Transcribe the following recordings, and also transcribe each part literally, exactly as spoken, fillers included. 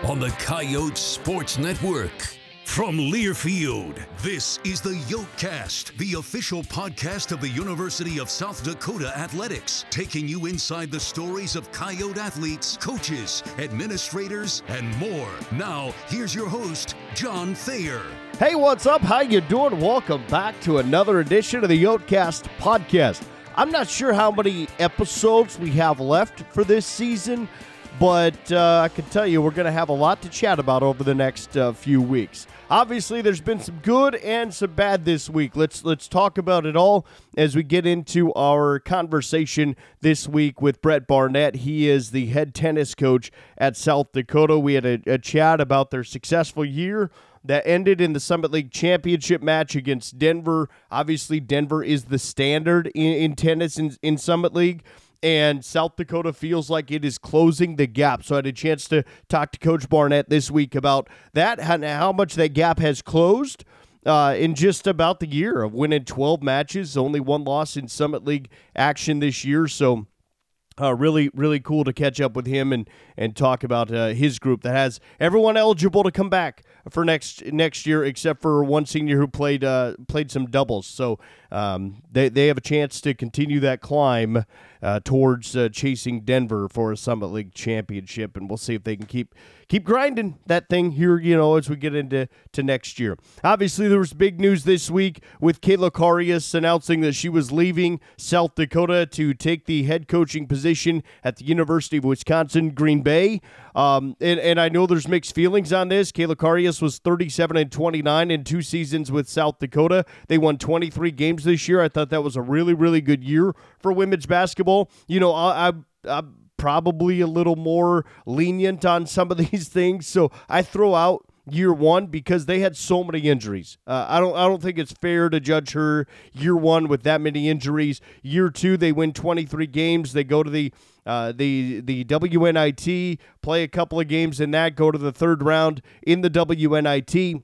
on the Coyote Sports Network. From Learfield, this is the Yokecast, the official podcast of the University of South Dakota Athletics, taking you inside the stories of Coyote athletes, coaches, administrators, and more. Now, here's your host, John Thayer. Hey, what's up? How you doing? Welcome back to another edition of the Yokecast podcast. I'm not sure how many episodes we have left for this season, but uh, I can tell you we're going to have a lot to chat about over the next uh, few weeks. Obviously, there's been some good and some bad this week. Let's let's talk about it all as we get into our conversation this week with Brett Barnett. He is the head tennis coach at South Dakota. We had a, a chat about their successful year that ended in the Summit League championship match against Denver. Obviously, Denver is the standard in, in tennis in, in Summit League, and South Dakota feels like it is closing the gap. So I had a chance to talk to Coach Barnett this week about that, how, how much that gap has closed uh, in just about the year of winning twelve matches, only one loss in Summit League action this year. So Uh, really, really cool to catch up with him and, and talk about uh, his group that has everyone eligible to come back for next next year, except for one senior who played uh, played some doubles. So um, they they have a chance to continue that climb uh, towards uh, chasing Denver for a Summit League championship, and we'll see if they can keep keep grinding that thing here, you know, as we get into to next year. Obviously, there was big news this week with Kayla Karius announcing that she was leaving South Dakota to take the head coaching position at the University of Wisconsin, Green Bay. Um, and, and I know there's mixed feelings on this. Kayla Karius was thirty-seven and twenty-nine in two seasons with South Dakota. They won twenty-three games this year. I thought that was a really, really good year for women's basketball. You know, I, I, I probably a little more lenient on some of these things, so I throw out year one because they had so many injuries. Uh, I don't I don't think it's fair to judge her year one with that many injuries. Year two, they win twenty-three games. They go to the uh, the the W N I T, play a couple of games in that, go to the third round in the W N I T.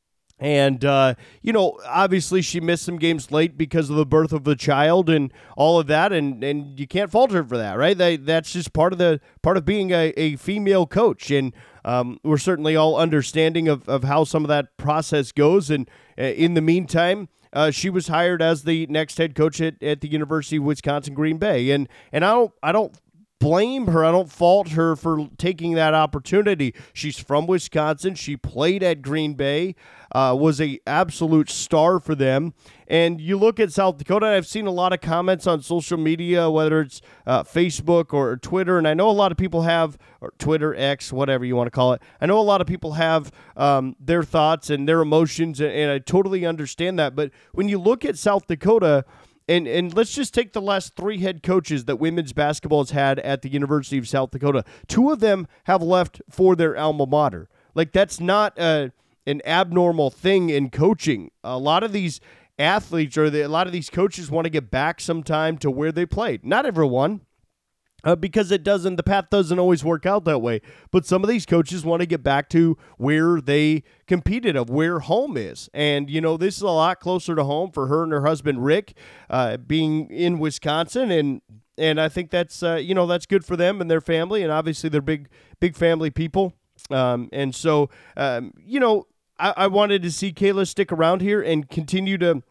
And, uh, you know, obviously she missed some games late because of the birth of the child and all of that, and, and you can't fault her for that, right? That, that's just part of the part of being a, a female coach, and um, we're certainly all understanding of, of how some of that process goes. And uh, in the meantime, uh, she was hired as the next head coach at, at the University of Wisconsin Green Bay, and and I don't I don't. blame her. I don't fault her for taking that opportunity. She's from Wisconsin. She played at Green Bay, uh, was a absolute star for them. And you look at South Dakota, and I've seen a lot of comments on social media, whether it's uh, Facebook or Twitter, and I know a lot of people have, or Twitter, X, whatever you want to call it. I know a lot of people have um, their thoughts and their emotions, and, and I totally understand that. But when you look at South Dakota, And and let's just take the last three head coaches that women's basketball has had at the University of South Dakota. Two of them have left for their alma mater. Like, that's not a, an abnormal thing in coaching. A lot of these athletes or the, a lot of these coaches want to get back sometime to where they played. Not everyone. Uh, because it doesn't, the path doesn't always work out that way. But some of these coaches want to get back to where they competed, of where home is. And, you know, this is a lot closer to home for her and her husband, Rick, uh, being in Wisconsin. And and I think that's, uh, you know, that's good for them and their family. And obviously they're big, big family people. Um, and so, um, you know, I, I wanted to see Kayla stick around here and continue to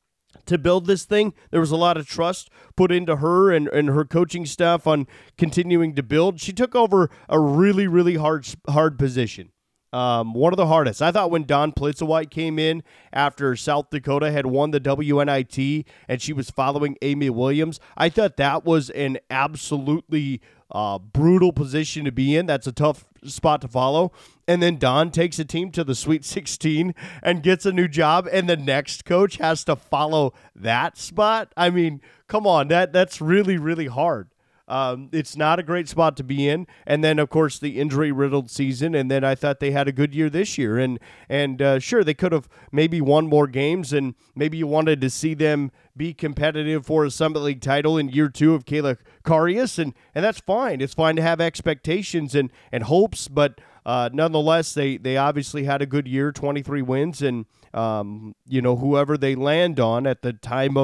to build this thing. There was a lot of trust put into her and, and her coaching staff on continuing to build. She took over a really, really hard hard position. Um, one of the hardest. I thought when Dawn Plitzowite came in after South Dakota had won the W N I T and she was following Amy Williams, I thought that was an absolutely uh, brutal position to be in. That's a tough spot to follow. And then Dawn takes a team to the Sweet sixteen and gets a new job, and the next coach has to follow that spot. I mean, come on, that that's really, really hard. Um, it's not a great spot to be in. And then, of course, the injury-riddled season. And then I thought they had a good year this year. And, and uh, sure, they could have maybe won more games, and maybe you wanted to see them be competitive for a Summit League title in year two of Kayla Karius. And, and that's fine. It's fine to have expectations and, and hopes, but uh, nonetheless, they, they obviously had a good year, twenty-three wins. And, um, you know, whoever they land on at the time of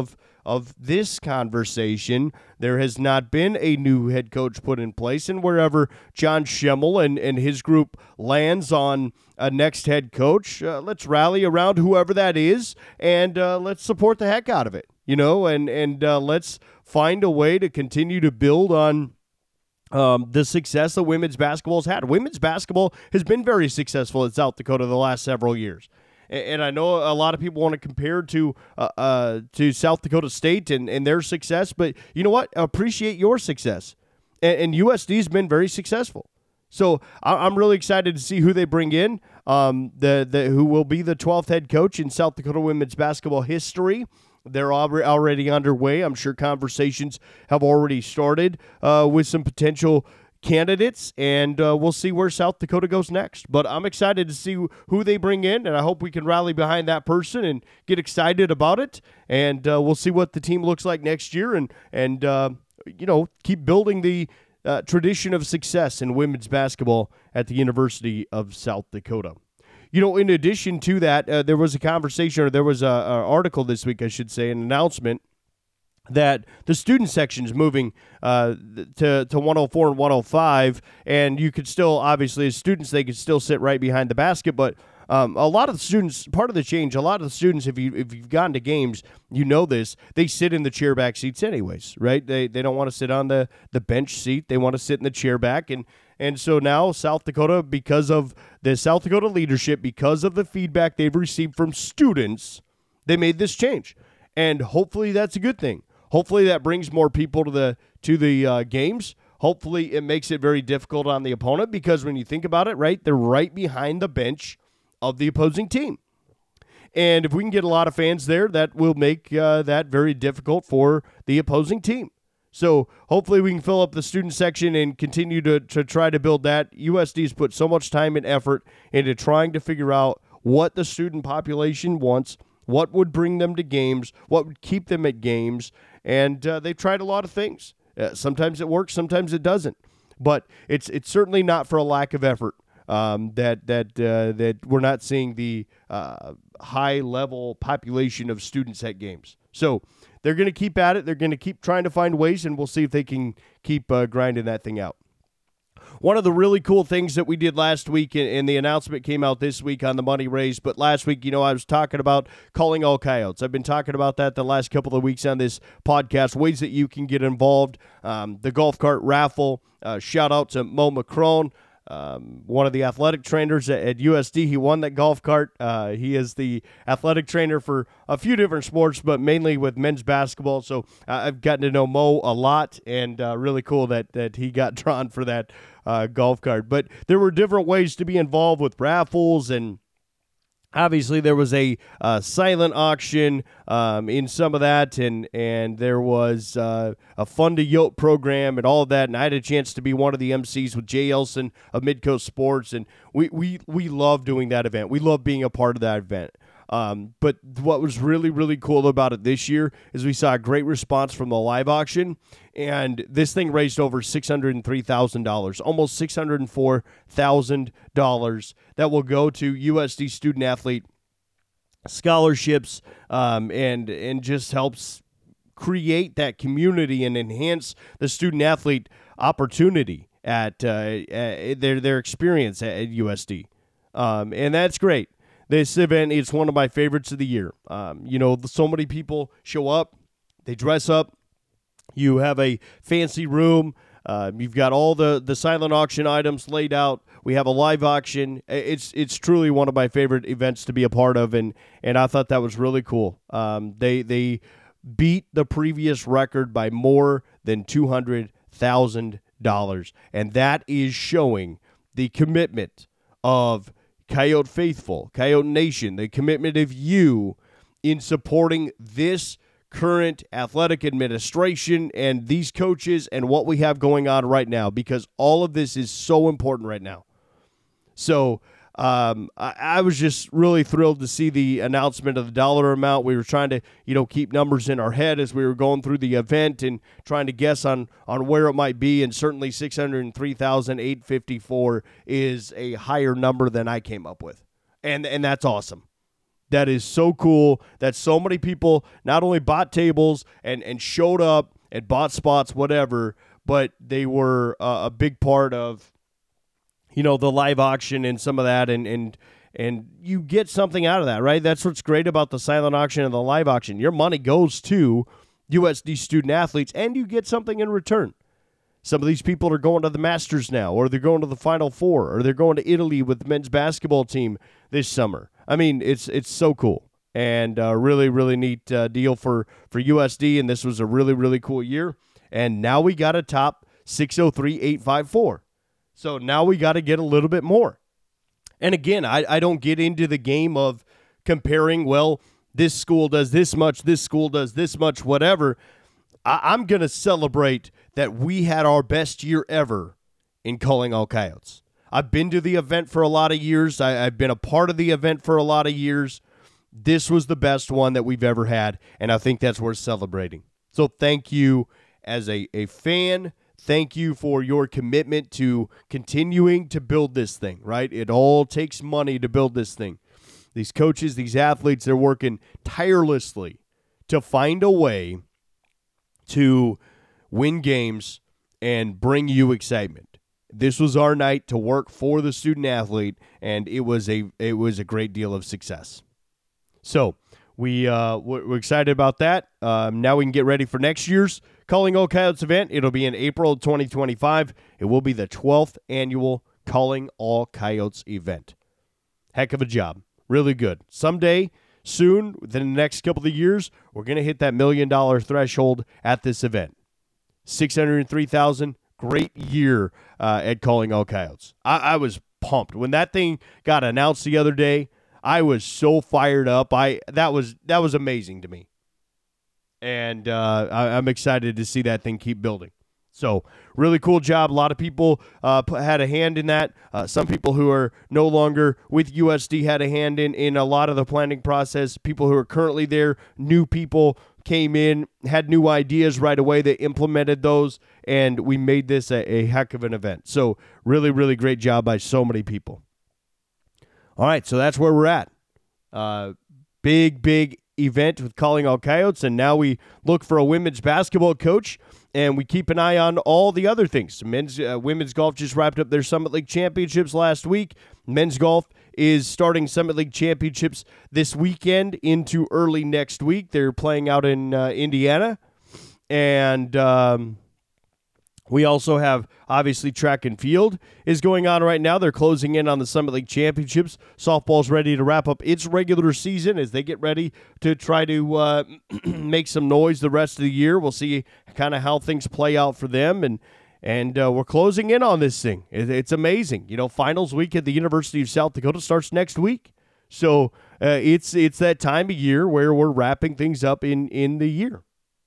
of this conversation. There has not been a new head coach put in place, and wherever John Schimmel and, and his group lands on a next head coach, uh, let's rally around whoever that is, and uh, let's support the heck out of it, you know, and, and uh, let's find a way to continue to build on Um, the success that women's basketball has had. Women's basketball has been very successful in South Dakota the last several years. And, and I know a lot of people want to compare to uh, uh, to South Dakota State and, and their success, but you know what? Appreciate your success. And, and U S D has been very successful. So I, I'm really excited to see who they bring in, um, the, the who will be the twelfth head coach in South Dakota women's basketball history. They're already underway. I'm sure conversations have already started uh, with some potential candidates, and uh, we'll see where South Dakota goes next. But I'm excited to see who they bring in, and I hope we can rally behind that person and get excited about it. And uh, we'll see what the team looks like next year, and and uh, you know, keep building the uh, tradition of success in women's basketball at the University of South Dakota. You know, in addition to that, uh, there was a conversation, or there was an article this week, I should say, an announcement that the student section is moving uh, to, to one oh four and one oh five, and you could still, obviously, as students, they could still sit right behind the basket, but um, a lot of the students, part of the change, a lot of the students, if, you, if you've gone to games, you know this, they sit in the chair back seats anyways, right? They they don't want to sit on the, the bench seat. They want to sit in the chair back, and And so now South Dakota, because of the South Dakota leadership, because of the feedback they've received from students, they made this change. And hopefully that's a good thing. Hopefully that brings more people to the to the uh, games. Hopefully it makes it very difficult on the opponent, because when you think about it, right, they're right behind the bench of the opposing team. And if we can get a lot of fans there, that will make uh, that very difficult for the opposing team. So hopefully we can fill up the student section and continue to, to try to build that. U S D's put so much time and effort into trying to figure out what the student population wants, what would bring them to games, what would keep them at games, and uh, they've tried a lot of things. Uh, sometimes it works, sometimes it doesn't. But it's it's certainly not for a lack of effort um, that that uh, that we're not seeing the uh, high-level population of students at games. So they're going to keep at it. They're going to keep trying to find ways, and we'll see if they can keep uh, grinding that thing out. One of the really cool things that we did last week, and, and the announcement came out this week on the money raised, but last week, you know, I was talking about calling all coyotes. I've been talking about that the last couple of weeks on this podcast, ways that you can get involved. Um, the golf cart raffle, uh, shout out to Mo McCrone. Um, one of the athletic trainers at, at U S D. He won that golf cart. Uh, he is the athletic trainer for a few different sports, but mainly with men's basketball. So uh, I've gotten to know Mo a lot, and uh, really cool that, that he got drawn for that uh, golf cart. But there were different ways to be involved with raffles, and obviously there was a uh, silent auction um, in some of that, and and there was uh, a Fund to Yote program and all of that, and I had a chance to be one of the M Cs with Jay Elson of Midcoast Sports, and we, we, we love doing that event. We love being a part of that event. Um, but what was really, really cool about it this year is we saw a great response from the live auction, and this thing raised over six hundred three thousand dollars, almost six hundred four thousand dollars that will go to U S D student-athlete scholarships um, and, and just helps create that community and enhance the student-athlete opportunity at, uh, at their, their experience at, at U S D. Um, and that's great. This event is one of my favorites of the year. Um, you know, so many people show up, they dress up, you have a fancy room, uh, you've got all the, the silent auction items laid out, we have a live auction. It's it's truly one of my favorite events to be a part of, and, and I thought that was really cool. Um, they, they beat the previous record by more than two hundred thousand dollars, and that is showing the commitment of Coyote Faithful, Coyote Nation, the commitment of you in supporting this current athletic administration and these coaches and what we have going on right now, because all of this is so important right now. So um, I, I was just really thrilled to see the announcement of the dollar amount. We were trying to, you know, keep numbers in our head as we were going through the event and trying to guess on, on where it might be. And certainly six hundred three thousand eight hundred fifty-four is a higher number than I came up with. And, and that's awesome. That is so cool that so many people not only bought tables and, and showed up and bought spots, whatever, but they were uh, a big part of, you know, the live auction and some of that, and, and and you get something out of that, right? That's what's great about the silent auction and the live auction. Your money goes to U S D student-athletes, and you get something in return. Some of these people are going to the Masters now, or they're going to the Final Four, or they're going to Italy with the men's basketball team this summer. I mean, it's it's so cool, and uh, really, really neat uh, deal for, for U S D, and this was a really, really cool year. And now we got a top six oh three eight five four. So now we got to get a little bit more. And again, I, I don't get into the game of comparing, well, this school does this much, this school does this much, whatever. I, I'm going to celebrate that we had our best year ever in calling all coyotes. I've been to the event for a lot of years. I, I've been a part of the event for a lot of years. This was the best one that we've ever had, and I think that's worth celebrating. So thank you as a, a fan. Thank you for your commitment to continuing to build this thing, right? It all takes money to build this thing. These coaches, these athletes, they're working tirelessly to find a way to win games and bring you excitement. This was our night to work for the student athlete, and it was a it was a great deal of success. So we uh, we're excited about that. Um, now we can get ready for next year's Calling All Coyotes event. It'll be in April twenty twenty-five. It will be the twelfth annual Calling All Coyotes event. Heck of a job. Really good. Someday, soon, within the next couple of years, we're going to hit that million dollar threshold at this event. six hundred three thousand. Great year uh, at Calling All Coyotes. I, I was pumped when that thing got announced the other day. I was so fired up. I that was that was amazing to me, and uh, I, I'm excited to see that thing keep building. So really cool job. A lot of people uh, had a hand in that. Uh, some people who are no longer with U S D had a hand in in a lot of the planning process. People who are currently there, new people came in, had new ideas right away. They implemented those, and we made this a, a heck of an event. So really, really great job by so many people. All right, so that's where we're at. Uh, big, big event with Calling All Coyotes, and now we look for a women's basketball coach, and we keep an eye on all the other things. Men's, uh, women's golf just wrapped up their Summit League championships last week. Men's golf is starting Summit League championships this weekend into early next week. They're playing out in uh, Indiana. And um, we also have, obviously, track and field is going on right now. They're closing in on the Summit League championships. Softball's ready to wrap up its regular season as they get ready to try to uh, make some noise the rest of the year. We'll see kind of how things play out for them. And And uh, we're closing in on this thing. It, it's amazing. You know, finals week at the University of South Dakota starts next week. So uh, it's it's that time of year where we're wrapping things up in, in the year.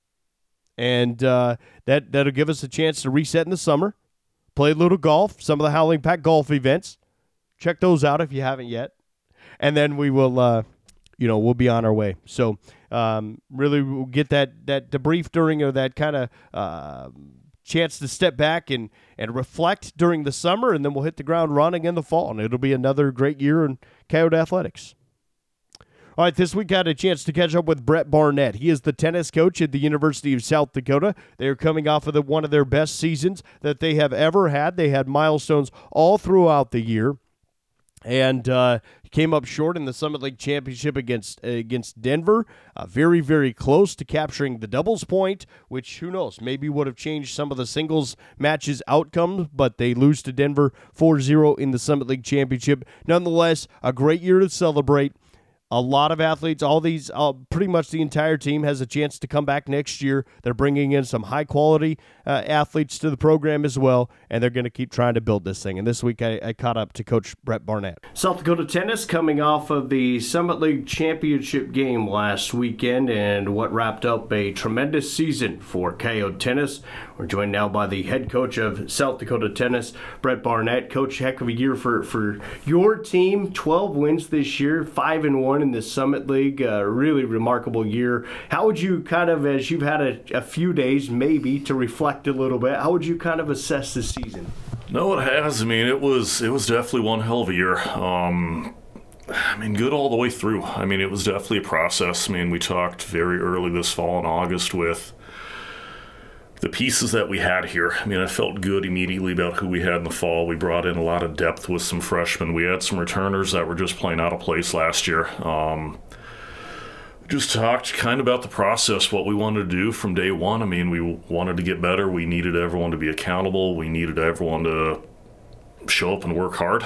And uh, that, that'll give us a chance to reset in the summer, play a little golf, some of the Howling Pack golf events. Check those out if you haven't yet. And then we will, uh, you know, we'll be on our way. So um, really we'll get that, that debrief during or that kind of uh, – chance to step back and, and reflect during the summer, and then we'll hit the ground running in the fall, and it'll be another great year in Coyote athletics. All right, this week I had a chance to catch up with Brett Barnett. He is the tennis coach at the University of South Dakota. They're coming off of the, one of their best seasons that they have ever had. They had milestones all throughout the year. And uh, came up short in the Summit League Championship against uh, against Denver. Uh, very, very close to capturing the doubles point, which, who knows, maybe would have changed some of the singles matches outcomes, but they lose to Denver four zero in the Summit League Championship. Nonetheless, a great year to celebrate. A lot of athletes, all these, uh, pretty much the entire team has a chance to come back next year. They're bringing in some high-quality uh, athletes to the program as well, and they're going to keep trying to build this thing. And this week I, I caught up to Coach Brett Barnett. South Dakota tennis coming off of the Summit League championship game last weekend and what wrapped up a tremendous season for Coyote tennis. We're joined now by the head coach of South Dakota tennis, Brett Barnett. Coach, heck of a year for, for your team. twelve wins this year, five and one in the Summit League. A really remarkable year. How would you kind of, as you've had a, a few days maybe to reflect a little bit, how would you kind of assess this season? No, it has. I mean, it was it was definitely one hell of a year. Um, I mean, good all the way through. I mean, it was definitely a process. I mean, we talked very early this fall in August with the pieces that we had here. I mean, I felt good immediately about who we had in the fall. We brought in a lot of depth with some freshmen. We had some returners that were just playing out of place last year. Um, just talked kind of about the process, what we wanted to do from day one. I mean, we wanted to get better. We needed everyone to be accountable. We needed everyone to show up and work hard.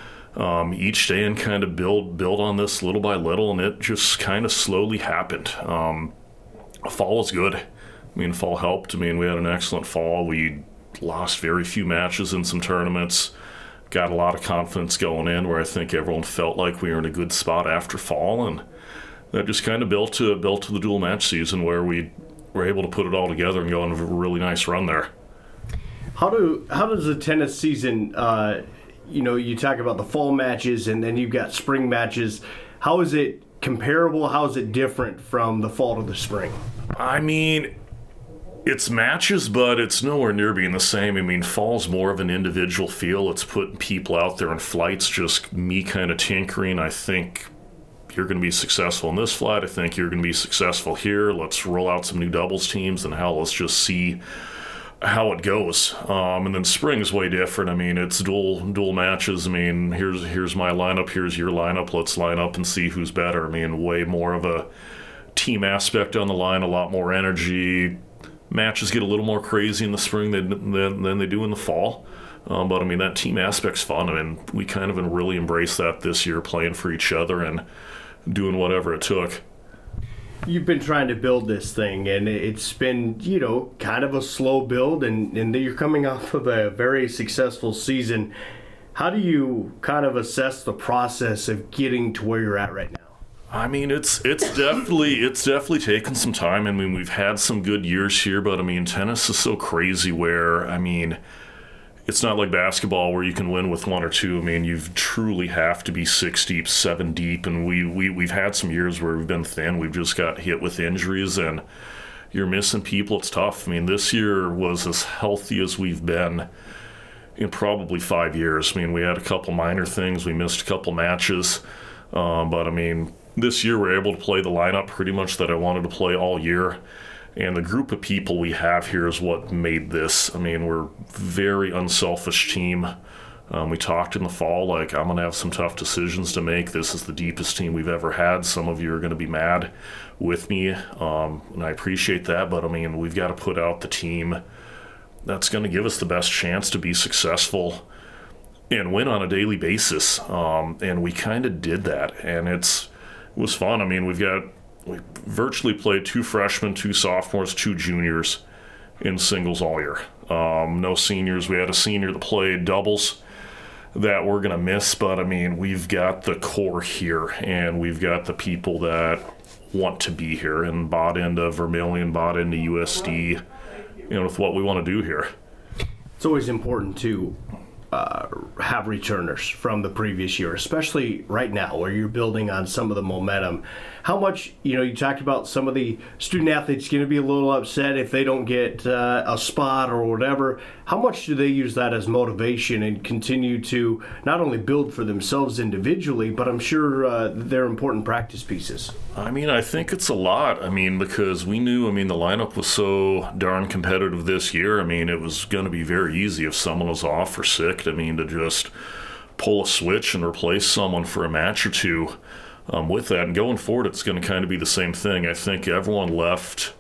Um, each day and kind of build build on this little by little, and it just kind of slowly happened. Um, fall was good. I mean, fall helped. I mean, we had an excellent fall. We lost very few matches in some tournaments. Got a lot of confidence going in where I think everyone felt like we were in a good spot after fall, and that just kind of built to built to the dual match season where we were able to put it all together and go on a really nice run there. How do how does the tennis season? Uh, you know, you talk about the fall matches and then you've got spring matches. How is it comparable? How is it different from the fall to the spring? I mean, it's matches, but it's nowhere near being the same. I mean, fall's more of an individual feel. It's putting people out there in flights, just me kind of tinkering. I think you're going to be successful in this flight. I think you're going to be successful here. Let's roll out some new doubles teams, and hell, let's just see how it goes. Um, and then spring is way different. I mean, it's dual dual matches. I mean, here's here's my lineup, here's your lineup. Let's line up and see who's better. I mean, way more of a team aspect on the line, a lot more energy. Matches get a little more crazy in the spring than than, than they do in the fall. Um, but I mean, that team aspect's fun. I mean, we kind of really embraced that this year, playing for each other and doing whatever it took. You've been trying to build this thing, and it's been, you know, kind of a slow build, and, and you're coming off of a very successful season. How do you kind of assess the process of getting to where you're at right now? I mean, it's it's definitely it's definitely taken some time. I mean, we've had some good years here, but I mean, tennis is so crazy where, I mean, it's not like basketball where you can win with one or two. I mean, you truly have to be six deep, seven deep, and we, we, we've had some years where we've been thin. We've just got hit with injuries, and you're missing people. It's tough. I mean, this year was as healthy as we've been in probably five years. I mean, we had a couple minor things. We missed a couple matches. Um, but, I mean, this year we're able to play the lineup pretty much that I wanted to play all year. And the group of people we have here is what made this. I mean, we're a very unselfish team. Um, we talked in the fall, like, I'm going to have some tough decisions to make. This is the deepest team we've ever had. Some of you are going to be mad with me, um, and I appreciate that. But, I mean, we've got to put out the team that's going to give us the best chance to be successful and win on a daily basis. Um, and we kind of did that, and it's it was fun. I mean, we've got we virtually played two freshmen, two sophomores, two juniors in singles all year. Um, no seniors. We had a senior that played doubles that we're going to miss, but I mean, we've got the core here, and we've got the people that want to be here and bought into Vermillion, bought into U S D, you know, with what we want to do here. It's always important to uh, have returners from the previous year, especially right now where you're building on some of the momentum. How much, you know, you talked about some of the student athletes going to be a little upset if they don't get uh, a spot or whatever. How much do they use that as motivation and continue to not only build for themselves individually, but I'm sure uh, they're important practice pieces? I mean, I think it's a lot. I mean, because we knew, I mean, the lineup was so darn competitive this year. I mean, it was going to be very easy if someone was off or sick, I mean, to just pull a switch and replace someone for a match or two. Um, with that, and going forward, it's going to kind of be the same thing. I think everyone left.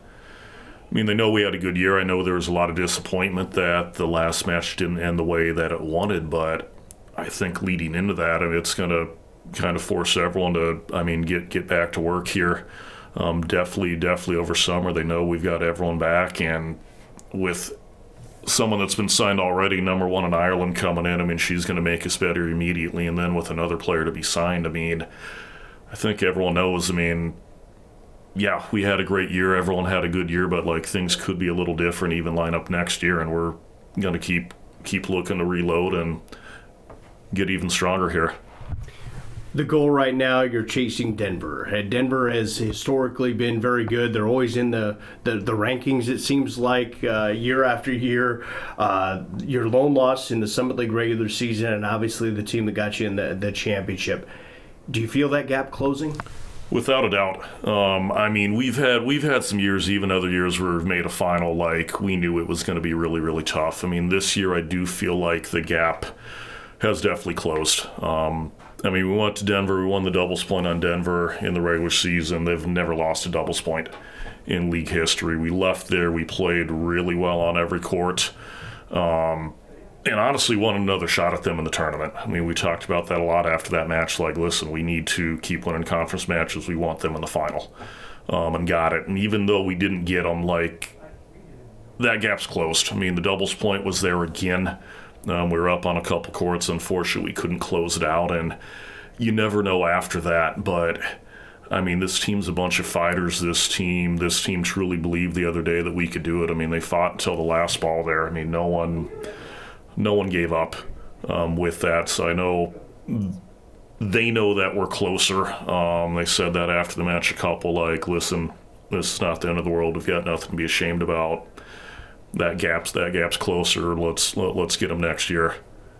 I mean, they know we had a good year. I know there was a lot of disappointment that the last match didn't end the way that it wanted, but I think leading into that, I mean, it's going to kind of force everyone to, I mean, get get back to work here. Um, definitely, definitely over summer, they know we've got everyone back, and with someone that's been signed already, number one in Ireland coming in, I mean, she's going to make us better immediately, and then with another player to be signed, I mean, I think everyone knows, I mean, yeah, we had a great year. Everyone had a good year, but, like, things could be a little different even line up next year, and we're going to keep keep looking to reload and get even stronger here. The goal right now, you're chasing Denver. And Denver has historically been very good. They're always in the, the, the rankings, it seems like, uh, year after year. Uh, your lone loss in the Summit League regular season, and obviously the team that got you in the, the championship. Do you feel that gap closing? Without a doubt. Um, I mean, we've had we've had some years, even other years, where we've made a final like we knew it was going to be really, really tough. I mean, this year I do feel like the gap has definitely closed. Um, I mean, we went to Denver. We won the doubles point on Denver in the regular season. They've never lost a doubles point in league history. We left there. We played really well on every court. Um, and honestly won another shot at them in the tournament. I mean, we talked about that a lot after that match. Like, listen, we need to keep winning conference matches. We want them in the final. Um, and got it. And even though we didn't get them, like, that gap's closed. I mean, the doubles point was there again. Um, we were up on a couple courts. Unfortunately, we couldn't close it out, and you never know after that. But, I mean, this team's a bunch of fighters. This team this team truly believed the other day that we could do it. I mean, they fought until the last ball there. I mean, no one no one gave up um, with that. So I know they know that we're closer. Um, they said that after the match a couple, like, listen, this is not the end of the world. We've got nothing to be ashamed about. That gap's that gap's closer. Let's let, let's get them next year.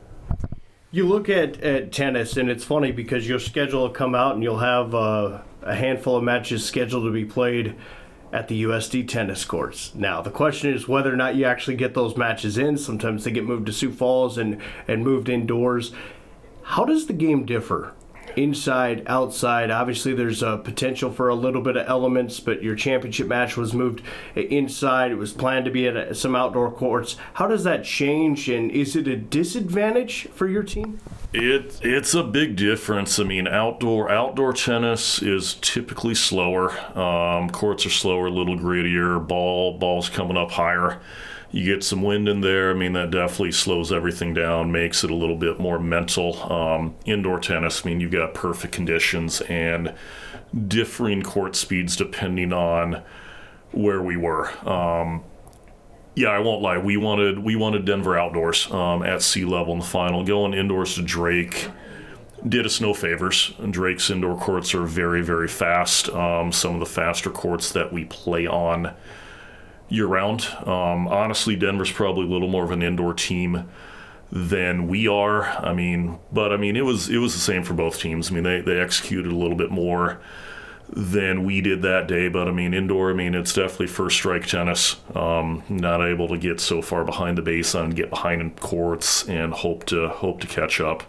You look at, at tennis, and it's funny because your schedule will come out, and you'll have uh, a handful of matches scheduled to be played at the U S D tennis courts. Now, the question is whether or not you actually get those matches in. Sometimes they get moved to Sioux Falls and, and moved indoors. How does the game differ? Inside, outside, obviously there's a potential for a little bit of elements, but your championship match was moved inside. It was planned to be at some outdoor courts. How does that change, and is it a disadvantage for your team? It it's a big difference. I mean, outdoor outdoor tennis is typically slower. Um, courts are slower, a little grittier. Ball balls coming up higher. You get some wind in there. I mean, that definitely slows everything down, makes it a little bit more mental. Um, indoor tennis, I mean, you've got perfect conditions and differing court speeds depending on where we were. Um, yeah, I won't lie. We wanted we wanted Denver outdoors um, at sea level in the final. Going indoors to Drake did us no favors. Drake's indoor courts are very, very fast. Um, some of the faster courts that we play on year-round. Um, honestly, Denver's probably a little more of an indoor team than we are. I mean, but I mean, it was it was the same for both teams. I mean, they, they executed a little bit more than we did that day. But I mean, indoor, I mean, it's definitely first strike tennis. Um, not able to get so far behind the baseline, get behind in courts, and hope to hope to catch up.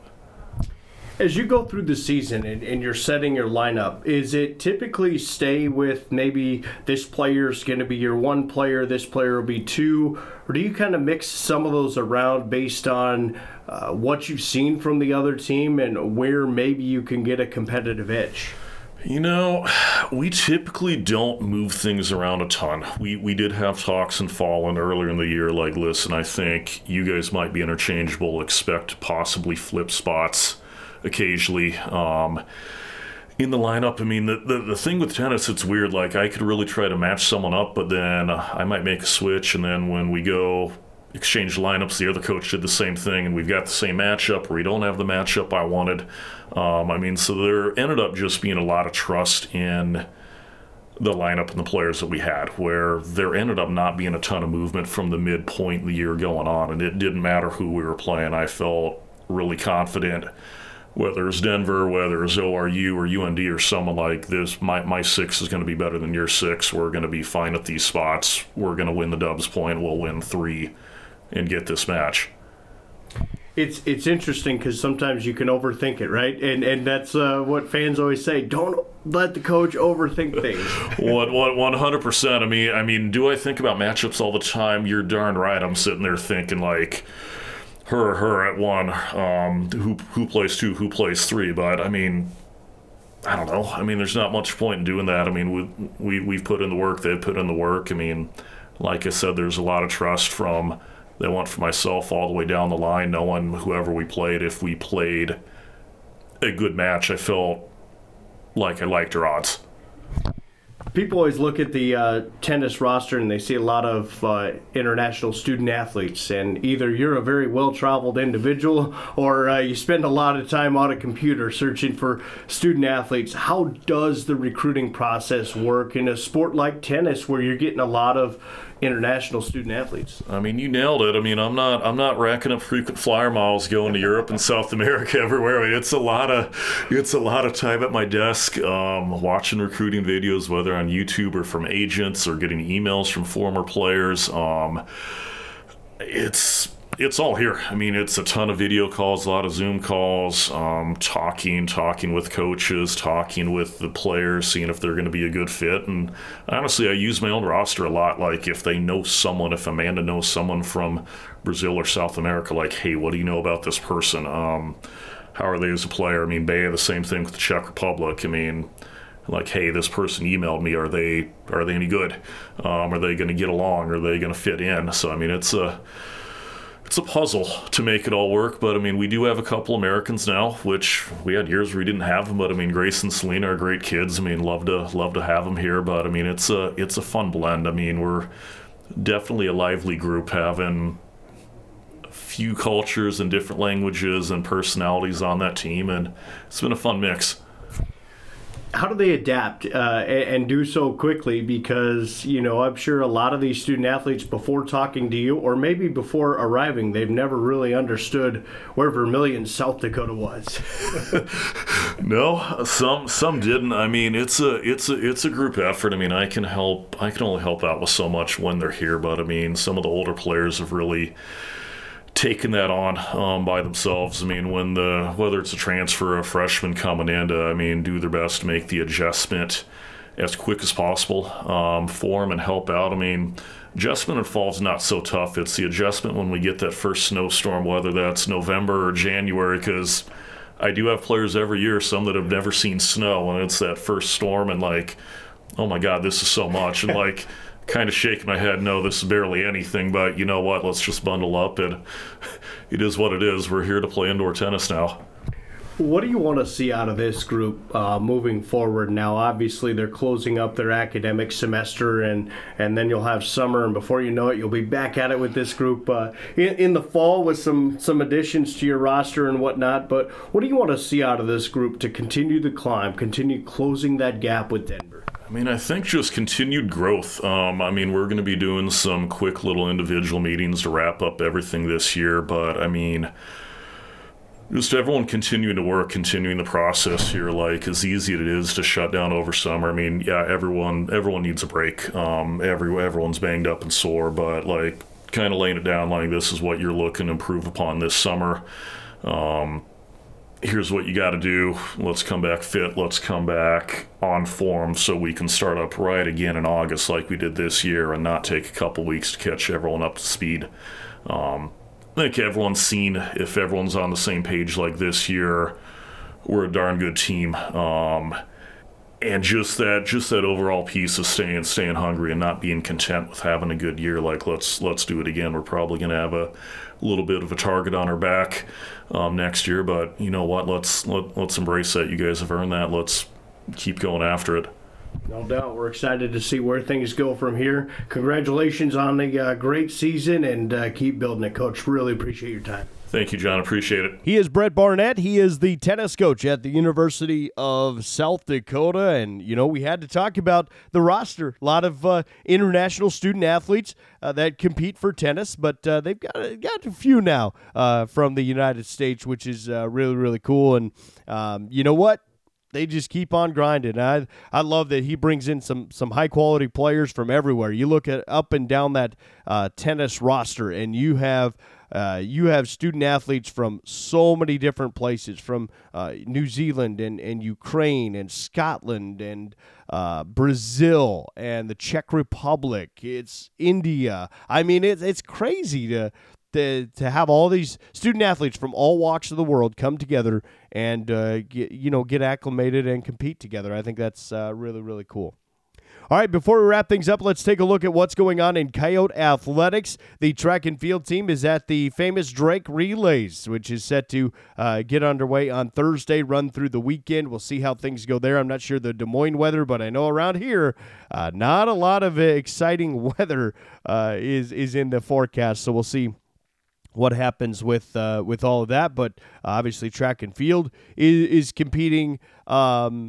As you go through the season and, and you're setting your lineup, is it typically stay with maybe this player's going to be your one player, this player will be two, or do you kind of mix some of those around based on uh, what you've seen from the other team and where maybe you can get a competitive edge? You know, we typically don't move things around a ton. We we did have talks in fall and earlier in the year, like, listen, I think you guys might be interchangeable, expect to possibly flip spots occasionally um, in the lineup. I mean, the, the the thing with tennis, it's weird. Like, I could really try to match someone up, but then uh, I might make a switch, and then when we go exchange lineups, the other coach did the same thing, and we've got the same matchup, or we don't have the matchup I wanted. Um, I mean, so there ended up just being a lot of trust in the lineup and the players that we had, where there ended up not being a ton of movement from the midpoint of the year going on, and it didn't matter who we were playing. I felt really confident. Whether it's Denver, whether it's O R U or U N D or someone like this, my, my six is going to be better than your six. We're going to be fine at these spots. We're going to win the Dubs point. We'll win three and get this match. It's it's interesting because sometimes you can overthink it, right? And and that's uh, what fans always say. Don't let the coach overthink things. What what one hundred percent. I mean, I mean, do I think about matchups all the time? You're darn right. I'm sitting there thinking like, her her at one, um, who who plays two, who plays three. But I mean, I don't know. I mean, there's not much point in doing that. I mean, we we we've put in the work. They've put in the work. I mean, like I said, there's a lot of trust from they went from myself all the way down the line, knowing whoever we played. If we played a good match, I felt like I liked our odds. People always look at the uh, tennis roster and they see a lot of uh, international student athletes, and either you're a very well-traveled individual or uh, you spend a lot of time on a computer searching for student athletes. How does the recruiting process work in a sport like tennis where you're getting a lot of international student athletes. I mean, you nailed it. I mean, I'm not I'm not racking up frequent flyer miles going to Europe and South America everywhere. I mean, it's a lot of it's a lot of time at my desk um, watching recruiting videos, whether on YouTube or from agents or getting emails from former players. Um, it's It's all here. I mean, it's a ton of video calls, a lot of Zoom calls, um, talking, talking with coaches, talking with the players, seeing if they're going to be a good fit. And honestly, I use my own roster a lot. Like if they know someone, if Amanda knows someone from Brazil or South America, like, hey, what do you know about this person? Um, how are they as a player? I mean, Bea, the same thing with the Czech Republic. I mean, like, hey, this person emailed me. Are they are they any good? Um, are they going to get along? Are they going to fit in? So, I mean, it's a... It's a puzzle to make it all work, but I mean, we do have a couple Americans now, which we had years where we didn't have them. But I mean, Grace and Selena are great kids. I mean, love to love to have them here. But I mean, it's a it's a fun blend. I mean, we're definitely a lively group, having a few cultures and different languages and personalities on that team, and it's been a fun mix. How do they adapt uh, and, and do so quickly? Because, you know, I'm sure a lot of these student athletes, before talking to you or maybe before arriving, they've never really understood where Vermilion, South Dakota was. No, some some didn't. I mean, it's a it's a it's a group effort. I mean, I can help. I can only help out with so much when they're here. But I mean, some of the older players have really taking that on um, by themselves. I mean, when the whether it's a transfer or a freshman coming in to, I mean, do their best to make the adjustment as quick as possible um, for them and help out. I mean, adjustment in fall's not so tough. It's the adjustment when we get that first snowstorm, whether that's November or January, because I do have players every year, some that have never seen snow, and it's that first storm and like, oh my God, this is so much. And like, kind of shaking my head, no, this is barely anything, but you know what, let's just bundle up, and it is what it is. We're here to play indoor tennis now. What do you want to see out of this group uh, moving forward now? Obviously, they're closing up their academic semester, and, and then you'll have summer, and before you know it, you'll be back at it with this group uh, in, in the fall with some, some additions to your roster and whatnot. But what do you want to see out of this group to continue the climb, continue closing that gap with Denver? I mean, I think just continued growth. Um, I mean, we're going to be doing some quick little individual meetings to wrap up everything this year, but I mean, just everyone continuing to work, continuing the process here, like as easy as it is to shut down over summer. I mean, yeah, everyone everyone needs a break. Um, every everyone's banged up and sore, but like kind of laying it down like this is what you're looking to improve upon this summer. Um, here's what you got to do. Let's come back fit. Let's come back on form so we can start up right again in August like we did this year and not take a couple weeks to catch everyone up to speed. Um, I think everyone's seen, if everyone's on the same page like this year, we're a darn good team. Um, and just that just that overall piece of staying staying hungry and not being content with having a good year, like let's let's do it again. We're probably going to have a little bit of a target on our back um, next year, but you know what? Let's let, let's embrace that. You guys have earned that. Let's keep going after it. No doubt. We're excited to see where things go from here. Congratulations on the uh, great season, and uh, keep building it, Coach. Really appreciate your time. Thank you, John. Appreciate it. He is Brett Barnett. He is the tennis coach at the University of South Dakota. And, you know, we had to talk about the roster. A lot of uh, international student athletes uh, that compete for tennis, but uh, they've got, got a few now uh, from the United States, which is uh, really, really cool. And um, you know what? They just keep on grinding. I I love that he brings in some some high quality players from everywhere. You look at up and down that uh, tennis roster, and you have uh, you have student athletes from so many different places, from uh, New Zealand and, and Ukraine and Scotland and uh, Brazil and the Czech Republic. It's India. I mean, it's it's crazy to. To, to have all these student athletes from all walks of the world come together and uh, get, you know get acclimated and compete together. I think that's uh, really, really cool. All right, before we wrap things up, let's take a look at what's going on in Coyote Athletics. The track and field team is at the famous Drake Relays, which is set to uh, get underway on Thursday, run through the weekend. We'll see how things go there. I'm not sure the Des Moines weather, but I know around here, uh, not a lot of uh, exciting weather uh, is, is in the forecast, so we'll see what happens with uh, with all of that. But uh, obviously track and field is, is competing um,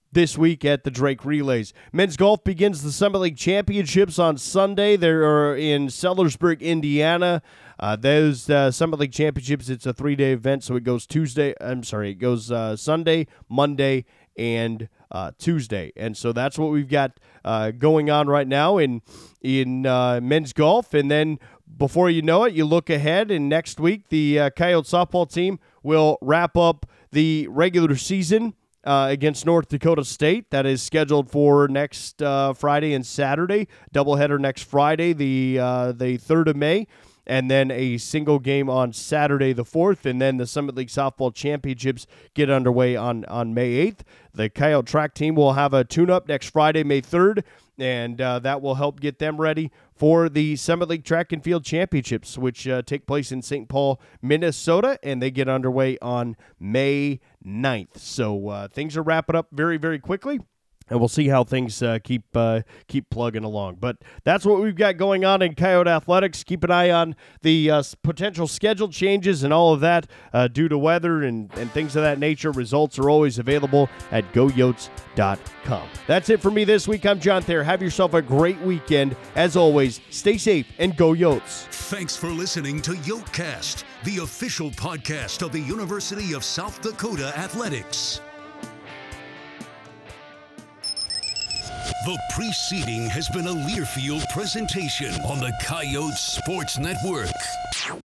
this week at the Drake Relays. Men's golf begins the Summit League Championships on Sunday. They're in Sellersburg, Indiana. Uh, those uh, Summit League Championships, it's a three-day event, so it goes Tuesday. I'm sorry, it goes uh, Sunday, Monday, and uh, Tuesday. And so that's what we've got uh, going on right now in in uh, men's golf. And then before you know it, you look ahead, and next week the uh, Coyote softball team will wrap up the regular season Uh, against North Dakota State. That is scheduled for next uh, Friday and Saturday. Doubleheader next Friday, the uh, the third of May, and then a single game on Saturday the fourth, and then the Summit League Softball Championships get underway on, on May eighth. The Coyote track team will have a tune-up next Friday, May third, and uh, that will help get them ready for the Summit League Track and Field Championships, which uh, take place in Saint Paul, Minnesota, and they get underway on May ninth. So uh, things are wrapping up very, very quickly, and we'll see how things uh, keep uh, keep plugging along. But that's what we've got going on in Coyote Athletics. Keep an eye on the uh, potential schedule changes and all of that uh, due to weather and, and things of that nature. Results are always available at go yotes dot com. That's it for me this week. I'm John Thayer. Have yourself a great weekend. As always, stay safe and go Yotes. Thanks for listening to Yotecast, the official podcast of the University of South Dakota Athletics. The preceding has been a Learfield presentation on the Coyote Sports Network.